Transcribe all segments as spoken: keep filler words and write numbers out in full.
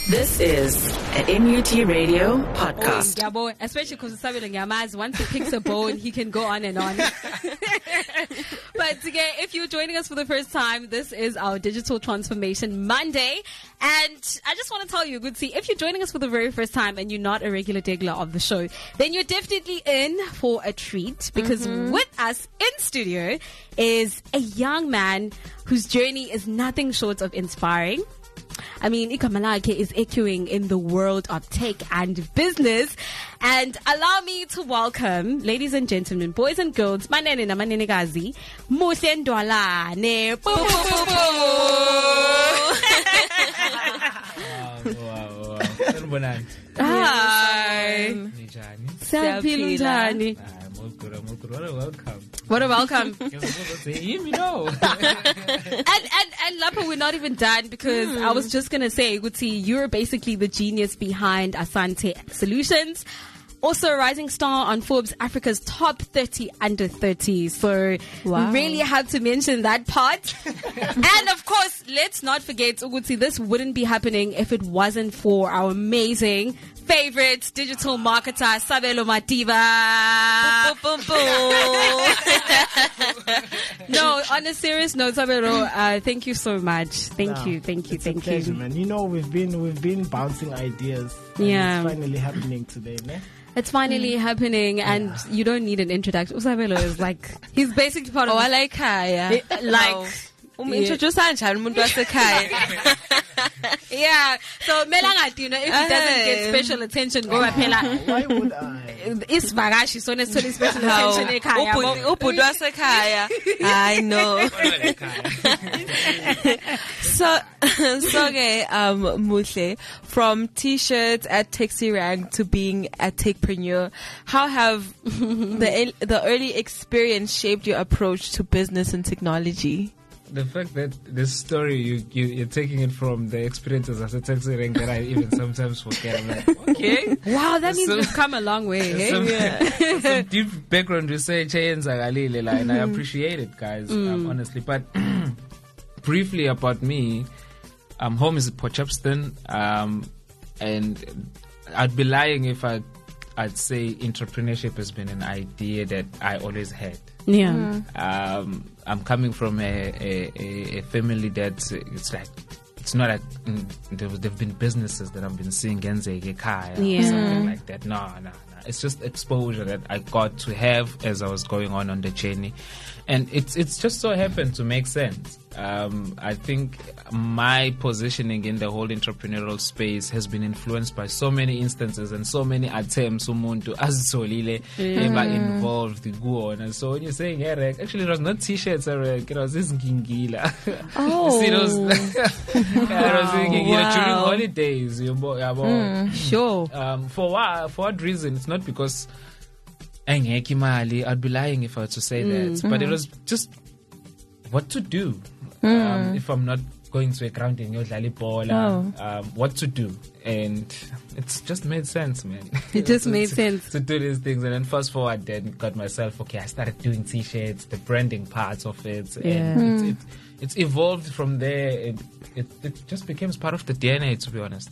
This is an M U T Radio podcast. Yeah, boy, especially because Sabelo once he picks a bone, he can go on and on. But again, if you're joining us for the first time, this is our Digital Transformation Monday. And I just want to tell you, good see, if you're joining us for the very first time and you're not a regular diggler of the show, then you're definitely in for a treat, because mm-hmm. with us in studio is a young man whose journey is nothing short of inspiring. I mean, Ikamalake is echoing in the world of tech and business. And allow me to welcome, ladies and gentlemen, boys and girls, manene na manene gazi, Muhle Ndwalane. Wow, wow, wow. Hi. Siyaphila Siyaphila. Welcome. What a welcome. You know. and and and Lapa, we're not even done, because mm. I was just gonna say, Guti, you're basically the genius behind Asante Solutions. Also a rising star on Forbes Africa's top thirty under thirty. So wow. we really have to mention that part. And of course, let's not forget, Uguti, this wouldn't be happening if it wasn't for our amazing favorite digital marketer, Sabelo Madiba. Boom, boom, boom. No, on a serious note, Sabelo, uh, thank you so much. Thank no, you, thank you, it's thank a pleasure, you. Man. You know, we've been we've been bouncing ideas. Yeah, it's finally happening today, man. It's finally mm. happening, and yeah. you don't need an introduction. Usabelo is like, he's basically part of. Oh, I like her, yeah. Like, oh. Um, introduce Anjan Mundu yeah. So Melangat, you know, if he doesn't get special attention, go up. Why would I? It's Bagashi, so it's special attention. I know. so, so okay, um, Muhle, from t-shirts at Taxi Rank to being a techpreneur, how have the the early experience shaped your approach to business and technology? The fact that this story, you, you, you're taking it from the experiences as a taxi rank that I even sometimes forget. I'm like, okay. Wow, that means some, we've come a long way. Hey? Some, yeah. some deep background research, and I appreciate it, guys, mm. um, honestly. But briefly about me, um, home is Port Shepstone, um, and I'd be lying if I'd, I'd say entrepreneurship has been an idea that I always had. Yeah. Mm. Um, I'm coming from a, a, a family that's, it's like, it's not like, mm, there have been businesses that I've been seeing, Genze, Gekaya, yeah. or something like that. No, no, no. It's just exposure that I got to have as I was going on on the journey. And it's it's just so happened to make sense. Um, I think my positioning in the whole entrepreneurial space has been influenced by so many instances and so many attempts umuntu azitholile eba involved go on. And so when you're saying Eric, actually it was not t-shirts, Eric, it was this ngingila. Oh. See those? Yeah, it was ngingila wow. during holidays. You know, mm, sure. Um, for what for what reason? It's not because I'd be lying if I were to say Mm. that. But it was just what to do mm. um, if I'm not going to a grounding, oh. um, what to do. And it's just made sense, man. It just to, made to, sense. To do these things. And then fast forward, then got myself, okay, I started doing t-shirts, the branding parts of it. Yeah. And Mm. it, it, it's evolved from there. It, it, it just became part of the D N A, to be honest.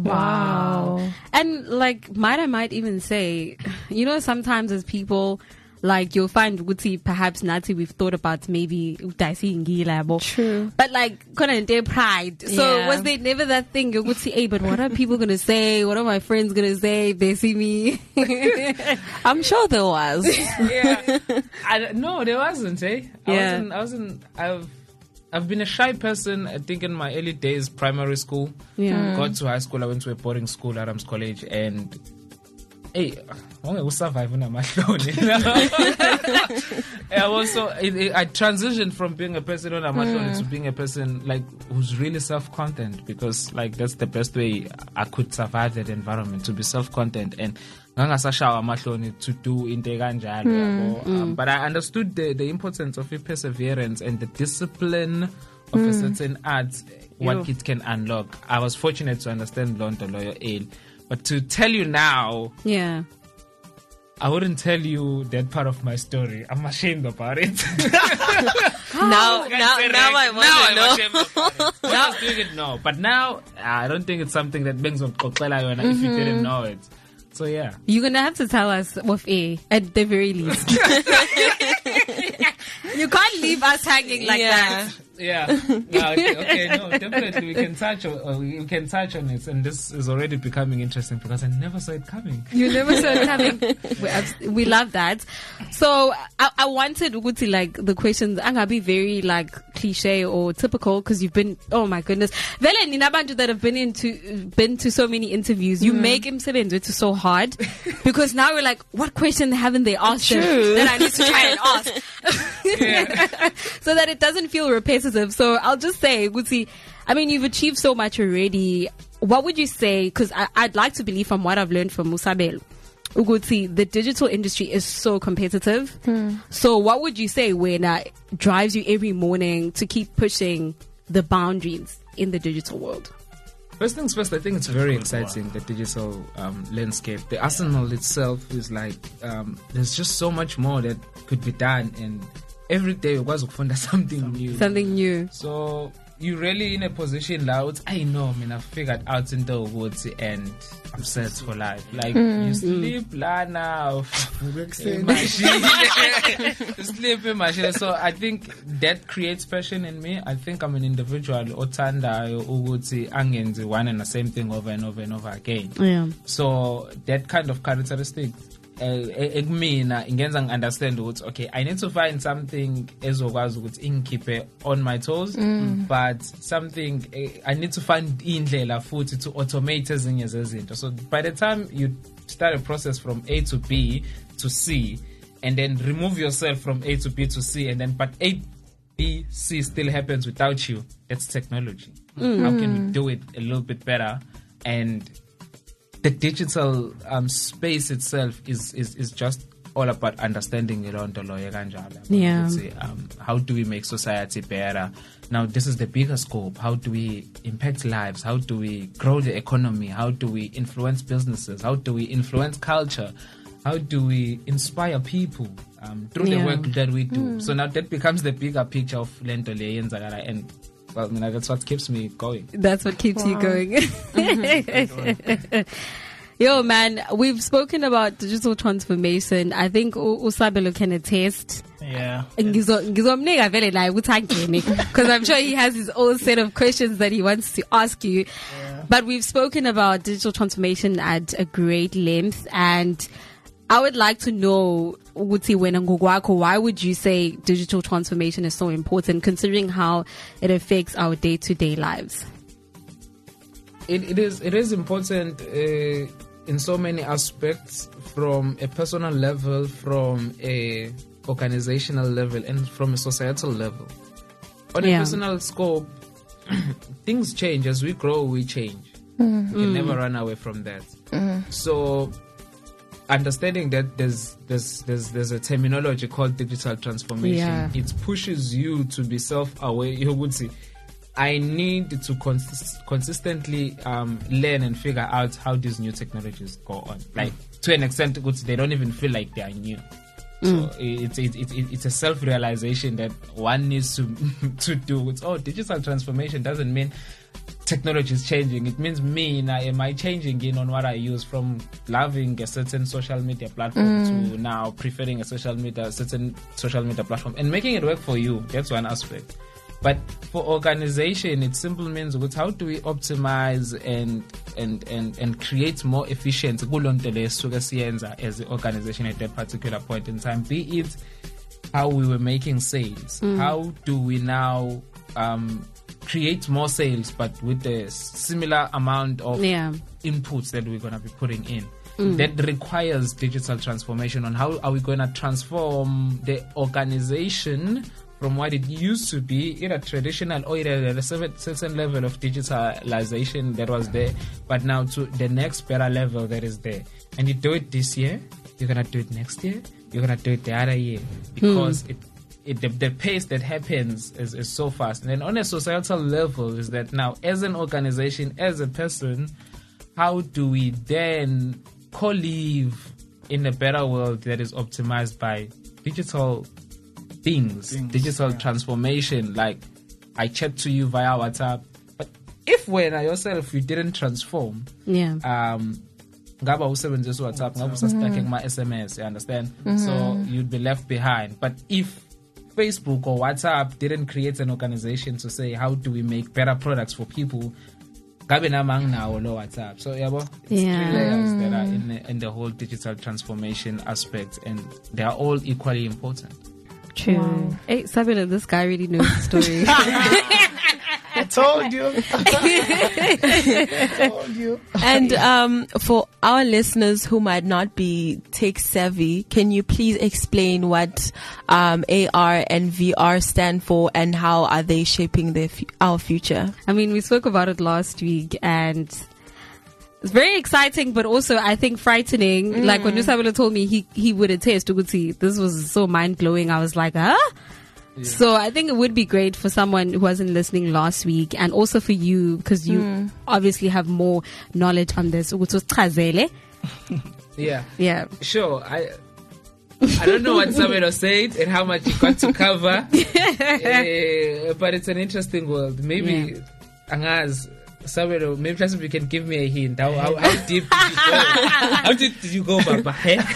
Wow. And like, might I might even say, you know, sometimes as people, like, you'll find Guti, perhaps Nati, we've thought about maybe Utaisi Ngilabo. True. But like, couldn't their pride. So Yeah. was there never that thing you would say, hey, but what are people gonna say? What are my friends gonna say if they see me? I'm sure there was. Yeah. I, no, there wasn't, eh? I Yeah. wasn't, I wasn't, I've, I've been a shy person, I think, in my early days, primary school. Yeah. Got to high school, I went to a boarding school, Adams College, and hey, I was surviving on my own. I also, it, it, I transitioned from being a person on my own to being a person like who's really self-content, because like that's the best way I could survive that environment, to be self-content and to do into mm, um, but I understood the, the importance of perseverance and the discipline of mm. a certain art, what Yo. it can unlock. I was fortunate to understand Lonto Loyo Ale, but to tell you now, yeah, I wouldn't tell you that part of my story. I'm ashamed about it. now, now, now I want now to I'm know. ashamed about it. When I was doing it, no. But now, I don't think it's something that brings up Koxela if you didn't know it. So yeah. You're gonna have to tell us with A at the very least. You can't leave us hanging like Yeah. that. Yeah. No, okay, okay, no, definitely we can touch on uh, we can touch on it, and this is already becoming interesting because I never saw it coming. You never saw it coming. We, abs- we love that. So I, I wanted Uguti, like the questions I'm gonna be very like cliche or typical because you've been, oh my goodness, Vele ninabantu that have been into been to so many interviews. You make him sit into it so hard because now we're like, what question haven't they asked him that I need to try and ask, so that it doesn't feel repetitive. So I'll just say, Uguti, I mean, you've achieved so much already. What would you say? Because I'd like to believe from what I've learned from Musabelo, Uguti, the digital industry is so competitive. Hmm. So what would you say when uh, drives you every morning to keep pushing the boundaries in the digital world? First things first, I think it's very exciting, the digital um, landscape. The arsenal itself is like, um, there's just so much more that could be done, and every day you guys will find something new. Something new. So you're really in a position now. I know, I mean, I've figured out in the woods and I'm set for life. Like, mm. you sleep, la now. You sleep in machine. So I think that creates passion in me. I think I'm an individual. Otanda, uguti, angenzi, one and the same thing over and over and over again. Yeah. So that kind of characteristic mina ingenza understand ukuthi okay, I need to find something ezokwazi ukuthi ingikhiphe on my toes, mm. but something I need to find indlela futhi to automate ezinye zezinto. So by the time you start a process from A to B to C and then remove yourself from A to B to C, and then but A, B, C still happens without you, that's technology. Mm. How can we do it a little bit better? And the digital um, space itself is, is, is just all about understanding it on the lawyer. Yeah. Um, how do we make society better? Now, this is the bigger scope. How do we impact lives? How do we grow the economy? How do we influence businesses? How do we influence culture? How do we inspire people um, through yeah. the work that we do? Mm. So now that becomes the bigger picture of Lento Leyenzagala, and well, I mean, that's what keeps me going. That's what keeps wow. you going. Mm-hmm. Yo, man, we've spoken about digital transformation. I think Usabelo can attest. Yeah. Because I'm sure he has his own set of questions that he wants to ask you. Yeah. But we've spoken about digital transformation at a great length, and I would like to know, why would you say digital transformation is so important, considering how it affects our day-to-day lives? It, it is it is important uh, in so many aspects, from a personal level, from a organizational level, and from a societal level. On yeah. a personal scope, things change. As we grow, we change. Mm. We can mm. never run away from that. Mm. So understanding that there's there's there's there's a terminology called digital transformation. Yeah. It pushes you to be self-aware. You would see, I need to cons- consistently um, learn and figure out how these new technologies go on. Like mm. to an extent, they don't even feel like they are new. Mm. So it's it, it, it, it's a self-realization that one needs to to do. It's, oh, digital transformation doesn't mean technology is changing. It means me now, am I changing in on what I use, from loving a certain social media platform mm. to now preferring a social media, a certain social media platform, and making it work for you. That's one aspect. But for organization, it simply means how do we optimize and and and, and create more efficient as the organization at that particular point in time. Be it how we were making sales, mm. how do we now um, create more sales, but with a similar amount of yeah. inputs that we're going to be putting in. Mm. That requires digital transformation on how are we going to transform the organization from what it used to be, either traditional or either at a certain level of digitalization that was there, but now to the next better level that is there. And you do it this year, you're going to do it next year, you're going to do it the other year, because mm. it It, the, the pace that happens is, is so fast. And then on a societal level is that now, as an organization, as a person, how do we then co-live in a better world that is optimized by digital things, Things, digital yeah. transformation. Like I chat to you via WhatsApp, but if when yourself you didn't transform, Yeah. um, ngaba usebenzisa WhatsApp, ngaba usastacking my S M S, you understand? So you'd be left behind. But if Facebook or WhatsApp didn't create an organization to say how do we make better products for people, ngabe namang now no WhatsApp. So yabo, it's Yeah. three layers that are in the, in the whole digital transformation aspect, and they are all equally important. True. Wow. Hey, Sabina, this guy really knows the story. I told you. I told you. And um, for our listeners who might not be tech savvy, can you please explain what um, A R and V R stand for, and how are they shaping their fu- our future? I mean, we spoke about it last week, and it's very exciting, but also I think frightening. Like when Nusabela told me he, he would attest to Guti, this was so mind blowing. I was like, huh? Yeah. So I think it would be great for someone who wasn't listening last week, and also for you, because you mm. obviously have more knowledge on this. Yeah. Yeah. Sure. I I don't know what Sabelo said and how much you got to cover, uh, but it's an interesting world. Maybe Yeah. Angaz. Sabelo, maybe just if you can give me a hint. How, how, how deep did you go? How deep did you go, Baba?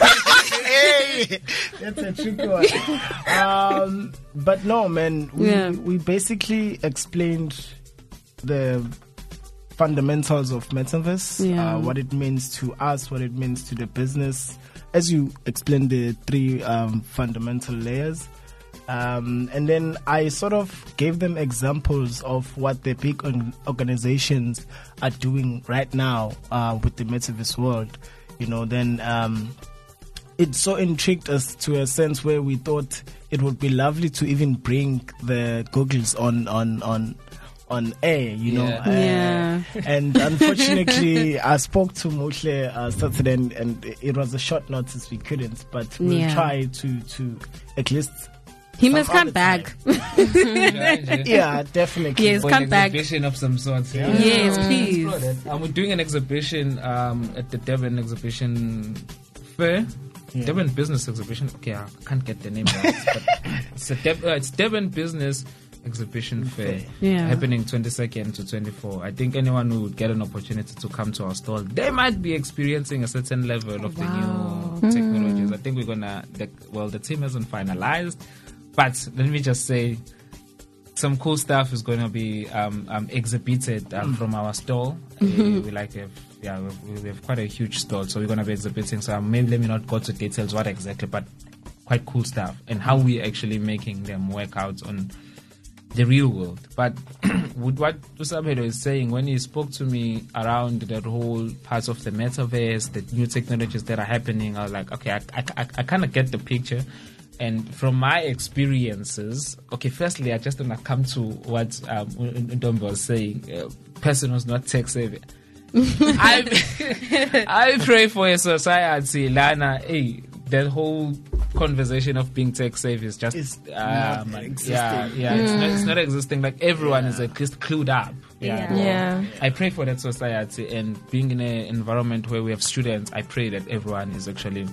Hey, that's a tricky one. Um, but no, man, we, Yeah. we basically explained the fundamentals of metaverse, Yeah. uh, what it means to us, what it means to the business, as you explained the three um, fundamental layers. Um, and then I sort of gave them examples of what the big on- organizations are doing right now uh, with the metaverse world. You know, then um, it so intrigued us to a sense where we thought it would be lovely to even bring the Googles on on on on air. You know, Yeah. Uh, Yeah. and unfortunately, I spoke to Moshe uh, Saturday, and, and it was a short notice. We couldn't, but we'll Yeah. try to to at least. He some must come other back. Yeah, definitely. Yes. For come an back. exhibition of some sort. Yeah. Yes, please. Um, we're doing an exhibition um, at the Devon Exhibition Fair. Yeah. Devon Business Exhibition. Okay, I can't get the name right. But it's, a Dev- uh, it's Devon Business Exhibition Fair. Yeah. Happening twenty-second to twenty-fourth. I think anyone who would get an opportunity to come to our stall, they might be experiencing a certain level of Wow. the new technologies. I think we're going to, well, the team hasn't finalized. But let me just say, some cool stuff is going to be um, um, exhibited um, from our stall. Uh, we like to have, yeah, we we have quite a huge stall, so we're going to be exhibiting. So maybe let me not go to details what exactly, but quite cool stuff and how we're actually making them work out on the real world. But with what Usabelo is saying, when he spoke to me around that whole parts of the metaverse, the new technologies that are happening, I was like, okay, I, I, I, I kind of get the picture. And from my experiences, okay, firstly, I just want to come to what um, Ndombe was saying. Uh, person who's not tech savvy. I, I pray for a society, Lana. Hey, that whole conversation of being tech savvy is just It's um, not existing. yeah, yeah, it's, not, it's not existing. Like everyone is at least clued up. Yeah. Yeah. I pray for that society, and being in an environment where we have students, I pray that everyone is actually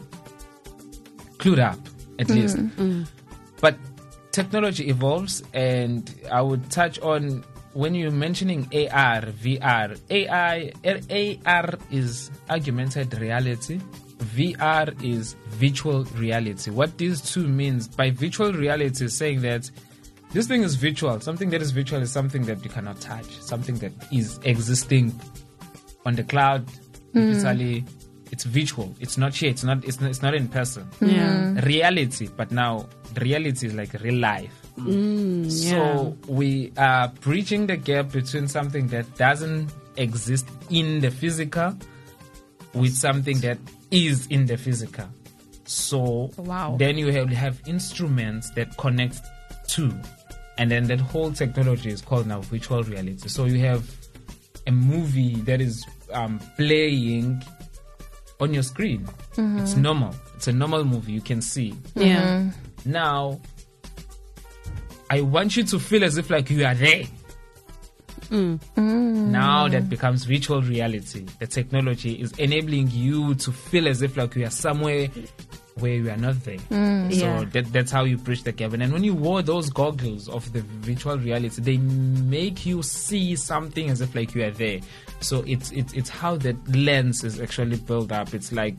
clued up. At least. But technology evolves, and I would touch on when you're mentioning A R, V R. A I, A R is augmented reality. V R is virtual reality. What these two means by virtual reality is saying that this thing is virtual. Something that is virtual is something that you cannot touch. Something that is existing on the cloud, digitally. It's virtual. It's not here. It's not. It's not, it's not in person. Yeah. Reality, but now reality is like real life. Mm, So we are bridging the gap between something that doesn't exist in the physical with something that is in the physical. So Wow. then you have, have instruments that connect to, and then that whole technology is called now virtual reality. So you have a movie that is um, playing on your screen. It's normal. It's a normal movie you can see. Yeah. Now, I want you to feel as if like you are there. Mm. Now that becomes virtual reality. The technology is enabling you to feel as if like you are somewhere where you are not there. So Yeah. that, that's how you bridge the gap. And then when you wore those goggles of the virtual reality, they make you see something as if like you are there. So it's it's it's how that lens is actually built up. It's like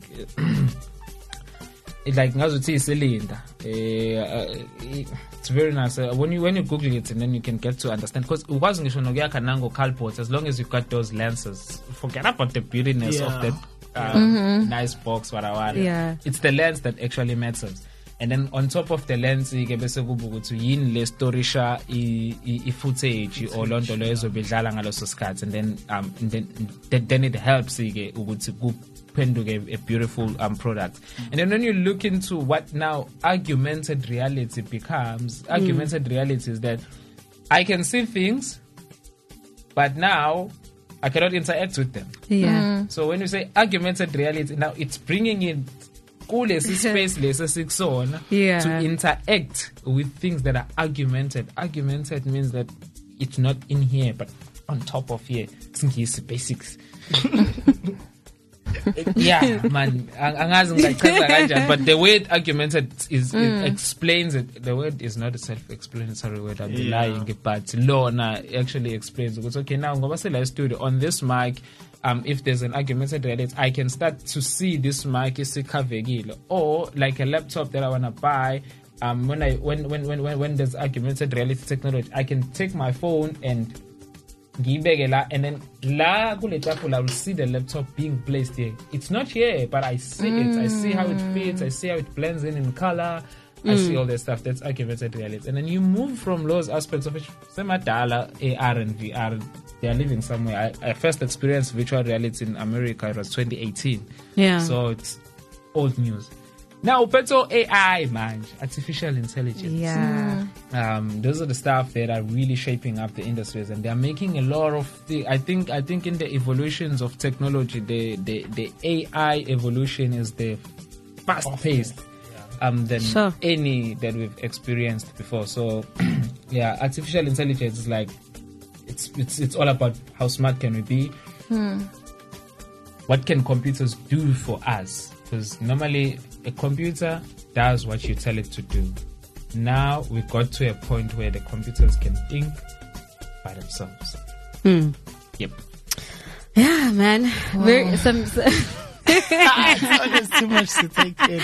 it's like ngazuthi cylinder. It's very nice uh, when you when you Google it, and then you can get to understand, because ukwazi ngisho nokuyakha nango carport, as long as you've got those lenses, forget about the beautiness Yeah. of that um, nice box whatever. Yeah. It's the lens that actually matters. And then on top of the lens ke bese kuba ukuthi yini le storisha i i footage or lonto lo ezobedlala ngaloso sikhathi, and then um and then then it helps ke ukuthi kuphenduke a beautiful um product. And then when you look into what now augmented reality becomes, augmented reality is that I can see things, but now I cannot interact with them. Yeah. So when you say augmented reality, now it's bringing in kulesi space lesi sikusona Yeah. to interact with things that are augmented. Augmented means that it's not in here, but on top of here. Singisi basics. Yeah, man. Ang- angazi ngichaza kanjani, but the word augmented is it explains it. The word is not a self-explanatory word. I'll be Yeah. lying, but Lorna actually explains it. Okay, now ngoba sela studio on this mic. Um, if there's an augmented reality, I can start to see this mic is covered, or like a laptop that I wanna buy. Um, when I when when when when when there's augmented reality technology, I can take my phone and ngiyibeke la, and then la kule tafula I will see the laptop being placed here. It's not here, but I see it. I see how it fits. I see how it blends in in color. I see all that stuff. That's augmented reality. And then you move from those aspects of it. Semadala, A R and V R, they are living somewhere. I, I first experienced virtual reality in America. It was twenty eighteen. Yeah. So it's old news. Now, Peto A I, man, artificial intelligence. Yeah. Um, those are the stuff that are really shaping up the industries, and they are making a lot of the. I think. I think in the evolutions of technology, the the, the A I evolution is the fast paced. Um, than Sure. any that we've experienced before. So, yeah, artificial intelligence is like it's it's it's all about how smart can we be. What can computers do for us? Because normally a computer does what you tell it to do. Now we got to a point where the computers can think by themselves. Yep. Yeah, man. Very some. There's too much to take in.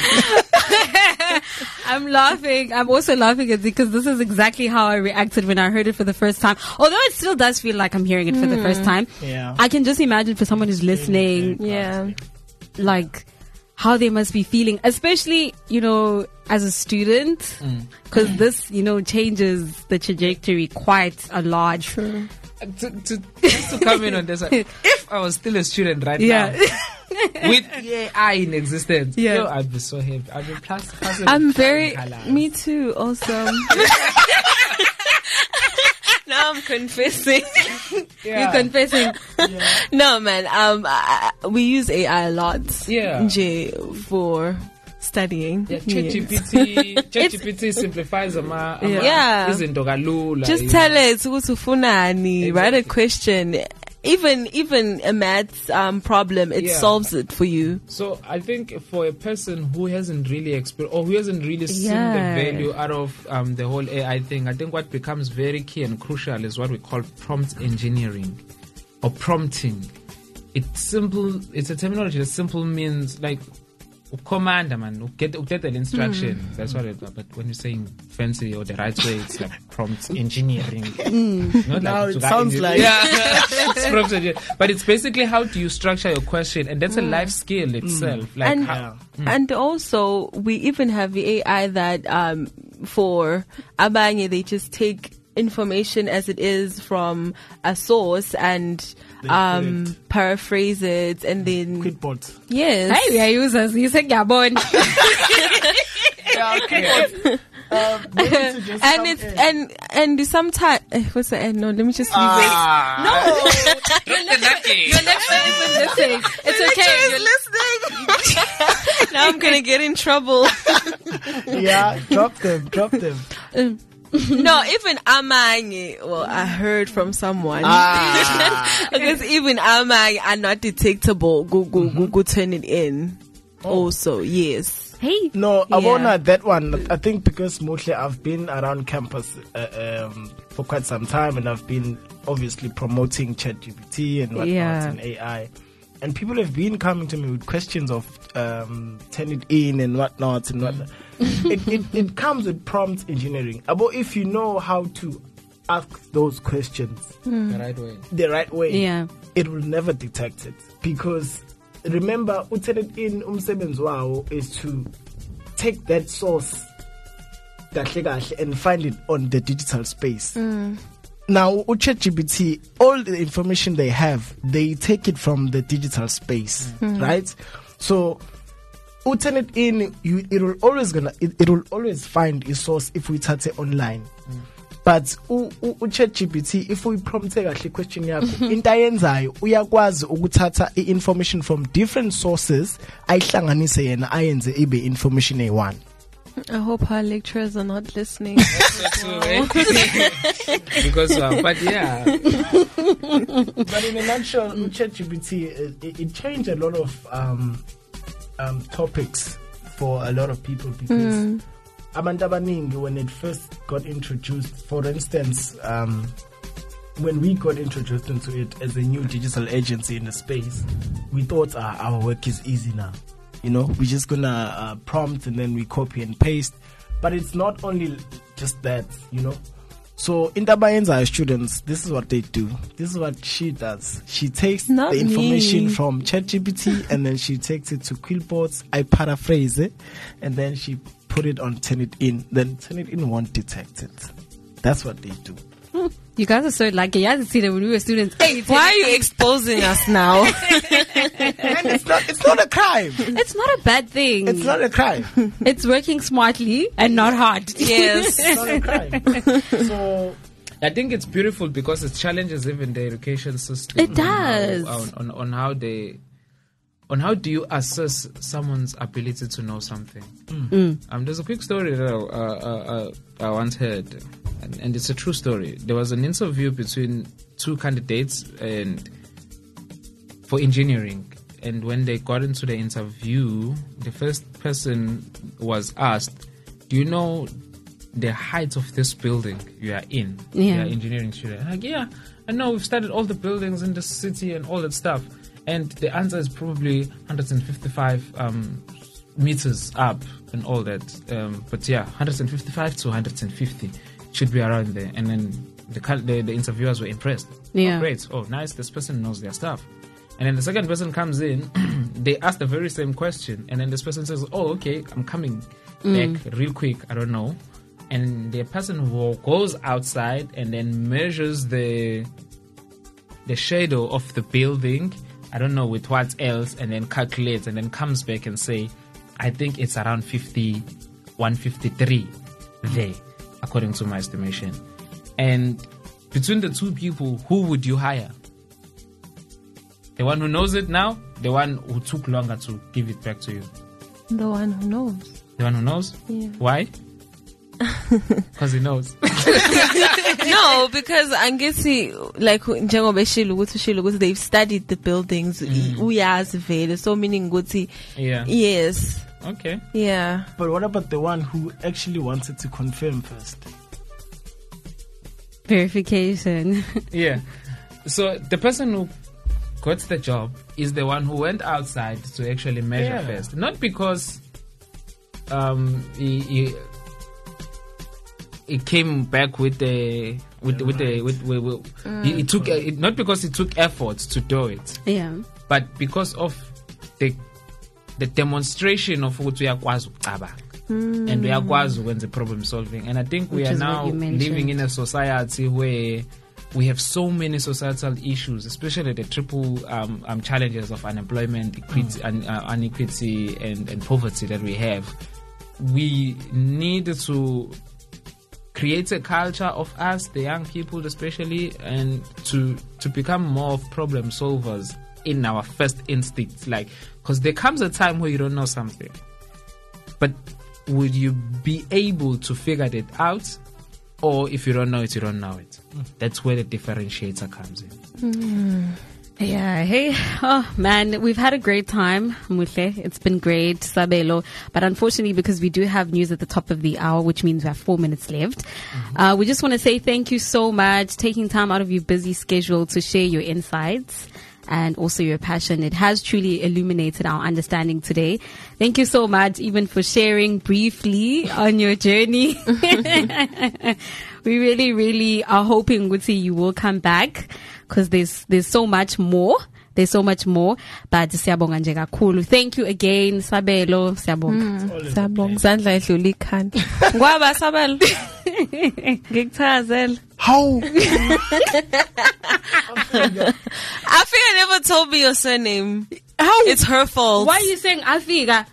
I'm laughing. I'm also laughing at because this is exactly how I reacted when I heard it for the first time. Although it still does feel like I'm hearing it for the first time. Yeah. I can just imagine for someone who's listening, Yeah. like how they must be feeling, especially, you know, as a student, because this, you know, changes the trajectory quite a lot. True. To, to, just to come in on this, if I was still a student right Yeah. now, with A I in existence, Yeah. yo, I'd be so happy. I'd be plus, plus I'm very. Me too. Also. Now I'm confessing. You're confessing. No, man. Um, I, I- we use A I a lot. Yeah. Nje, for studying. Yeah, Yes. ChatGPT, ChatGPT simplifies ama, ama Yeah. izinto kalula. Just you tell know. it ukuthi ufunani, write a Exactly. question. Even even a maths um, problem, it Yeah. solves it for you. So I think for a person who hasn't really experienced or who hasn't really seen Yeah. the value out of um, the whole A I thing, I think what becomes very key and crucial is what we call prompt engineering or prompting. It's simple. It's a terminology that simple means like commander, man. Get get the instruction. Mm. That's what it. But when you're saying fancy or the right way, it's like prompt engineering. Mm. Not Now like it to sounds engi- like- yeah. It's prompt engineering. But it's basically how do you structure your question, and that's a life skill itself. Like and how, and also we even have the A I that um, for abanye they just take information as it is from a source and um, put paraphrase it and then Quidbot. yes. Hey, we are users. You said Gabon. Yeah, Quidbot. Um, maybe to just and come it's in. and and sometimes what's the end? No, let me just leave Ah. it. Drop the napkin. Your next one isn't listening. It's okay. You're Now I'm gonna get in trouble. Yeah, drop them, drop them. Um, No, even amanye. Well, I heard from someone. Ah. Because even amanye are not detectable. Go go go go turn it in. Also, yes. Hey. No, I Yeah. wanna that one. I think because mostly I've been around campus uh, um, for quite some time, and I've been obviously promoting ChatGPT and whatnot Yeah. and A I, and people have been coming to me with questions of um, turn it in and whatnot and whatnot. it, it it comes with prompt engineering. About if you know how to ask those questions The right way. the right way, Yeah. it will never detect it. Because remember, turn it in umsebenzi wawo is to take that source kahle kahle and find it on the digital space. Now, ChatGPT, all the information they have, they take it from the digital space, right? So, u turn it in, you, it will always gonna, it, it will always find a source if we touch it online. But u, u, u ChatGPT, if we prompt kahle question yakho, into ayenzayo uyakwazi ukuthatha i-information from different sources, ayihlanganise yena ayenze ibe information eyi-one. I hope our lecturers are not listening. So too, eh? Because, uh, but yeah, But in a nutshell, mm. ChatGPT, it, it changed a lot of um, um, topics for a lot of people because Mm. abantu abaningi, when it first got introduced, for instance, um, when we got introduced into it as a new digital agency in the space, we thought uh, our work is easy now. You know, we're just gonna uh, prompt and then we copy and paste. But it's not only just that, you know. So in Tabayenza students, this is what they do. This is what she does. She takes Not the information me. from ChatGPT and then she takes it to Quillbots. I paraphrase it and then she put it on Turn It In. Then Turn It In won't detect it. That's what they do. You guys are so lucky. You guys see that when we were students. Hey, Why are you exposing us now? And it's not it's not a crime. It's not a bad thing. It's not a crime. It's working smartly and not hard. Yes. It's not a crime. So I think it's beautiful because it challenges even the education system. It on how- does. On, on, on how they, on how do you assess someone's ability to know something? Um, there's a quick story that I, uh, uh, uh, I once heard, and, and it's a true story. There was an interview between two candidates and for engineering, and when they got into the interview, the first person was asked, "Do you know the height of this building you are in?" Yeah. You are engineering student. Like, yeah, I know we've studied all the buildings in the city and all that stuff. And the answer is probably one hundred fifty-five um, meters up and all that. Um, but yeah, one hundred fifty-five to one hundred fifty should be around there. And then the, cal- the, the interviewers were impressed. Yeah. Oh, great. Oh, nice. This person knows their stuff. And then the second person comes in, they ask the very same question. And then this person says, oh, okay, I'm coming back real quick. I don't know. And the person who goes outside and then measures the the shadow of the building, I don't know with what else, and then calculates and then comes back and say, I think it's around fifty, one fifty-three there, according to my estimation. And between the two people, who would you hire? The one who knows it now, the one who took longer to give it back to you? The one who knows. The one who knows? Yeah. Why? Because he knows. No, because angesi like njengoba eshilo ukuthi ushilo ukuthi they've studied the buildings. Uyazi vele, so meaning ukuthi Yeah. yes. Okay. Yeah. but what about the one who actually wanted to confirm first? Verification. Yeah. So the person who got the job is the one who went outside to actually measure Yeah. first. Not because um he, he he came back with the with with the with, with, with he, he took uh, it, not because he took effort to do it, Yeah. but because of the the demonstration of ukuthi uyakwazi ukucabanga and uyakwazi ukwenza problem solving. And I think we Which are is what now you mentioned. living in a society where we have so many societal issues, especially the triple um, um, challenges of unemployment, equity, un, uh, inequity, and, and poverty that we have. We need to create a culture of us, the young people especially, and to to become more of problem solvers in our first instinct. Like, because there comes a time where you don't know something, but would you be able to figure it out? or if you don't know it, you don't know it. Mm. That's where the differentiator comes in. Mm. Yeah, hey, oh man, we've had a great time, Muhle. It's been great, Sabelo. But unfortunately, because we do have news at the top of the hour, which means we have four minutes left, mm-hmm. uh, we just want to say thank you so much, taking time out of your busy schedule to share your insights and also your passion. It has truly illuminated our understanding today. Thank you so much, even for sharing briefly on your journey. We really, really are hoping, Guti, you will come back, because there's there's so much more. There's so much more. But siyabonga nje kakhulu. Thank you again, Sabelo. Siyabonga. Siyabonga. Zandla edlula ikhanda. Ngwaba Sabelo. Ngikuthazela. How? I think I never told me your surname. How? It's her fault. Why are you saying Afika?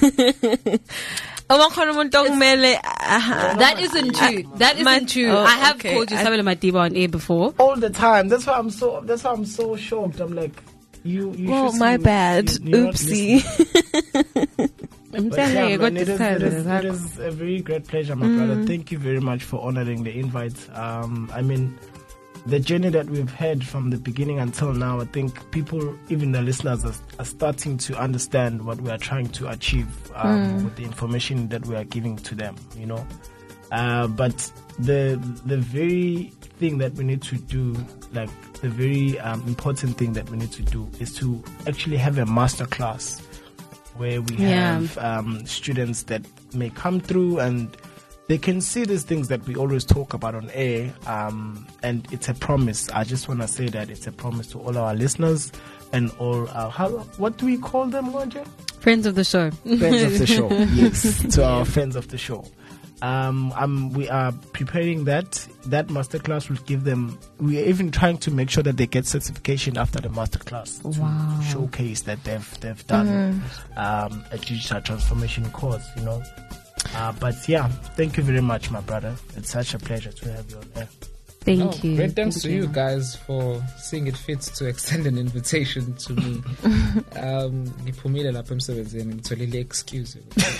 That isn't true. That isn't My- true. oh, I have okay. called you I- Sabelo Madiba on air before. All the time. That's why I'm so. That's why I'm so shocked. I'm like, you. you Oh, should my see- bad. you- you're not Oopsie. I'm But telling yeah, you, man, got it, is, this it, is, it is a very great pleasure, my brother. Thank you very much for honoring the invite. Um, I mean, the journey that we've had from the beginning until now, I think people, even the listeners, are, are starting to understand what we are trying to achieve um, with the information that we are giving to them, you know. Uh, but the the very thing that we need to do, like the very um, important thing that we need to do, is to actually have a master class where we Yeah. have um, students that may come through and they can see these things that we always talk about on air, um, and it's a promise. I just want to say that it's a promise to all our listeners and all our, how, what do we call them, Roger? Friends of the show. Friends of the show. Yes, to our friends of the show. Um, um, we are preparing that. That masterclass will give them. We are even trying to make sure that they get certification after the masterclass to Wow. showcase that they've they've done um, a digital transformation course. You know. Uh, but yeah, thank you very much, my brother. It's such a pleasure to have you on there. Thank No, you. Great thanks Thank to you guys for seeing it fit to extend an invitation to me. um, ngiphumile lapha emsebenzini ngitholile excuse.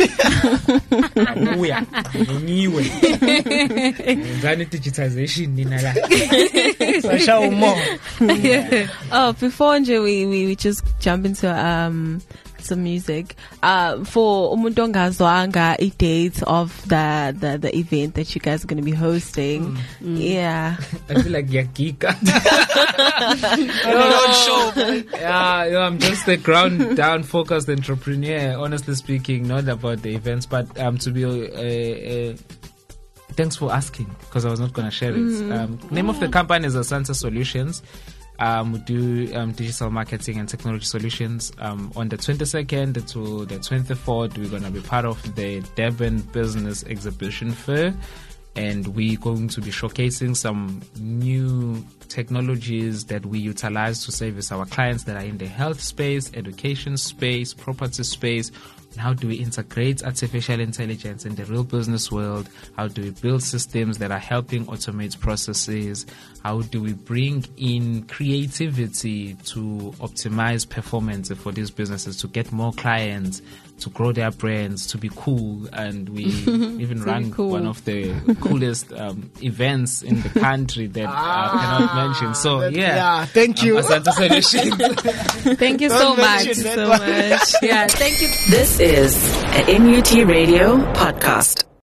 Abuya, ngiwe. Ngani digitization nina la. Sasha Umo. Oh, before nje we, we we just jump into um some music. Uh, for umuntu ongazwanga a date of the, the the event that you guys are going to be hosting. Mm. Yeah. I feel like yakika. Yeah, you know, I'm just a ground down focused entrepreneur, honestly speaking, not about the events, but um to be uh, uh, thanks for asking, because I was not going to share it. Mm. Um, name of the company is Asante Solutions. Um, we do um, digital marketing and technology solutions. Um, on the twenty-second to the twenty-fourth, we're going to be part of the Durban Business Exhibition Fair, and we're going to be showcasing some new technologies that we utilize to service our clients that are in the health space, education space, property space. How do we integrate artificial intelligence in the real business world? How do we build systems that are helping automate processes? How do we bring in creativity to optimize performance for these businesses, to get more clients, to grow their brands, to be cool? And we even run cool. one of the coolest um, events in the country that Ah, I cannot mention. So, that- yeah. yeah, thank you. Um, Asante Solutions. Thank you so Don't much. mention that So one. much. Yeah, thank you. This is a M U T Radio podcast.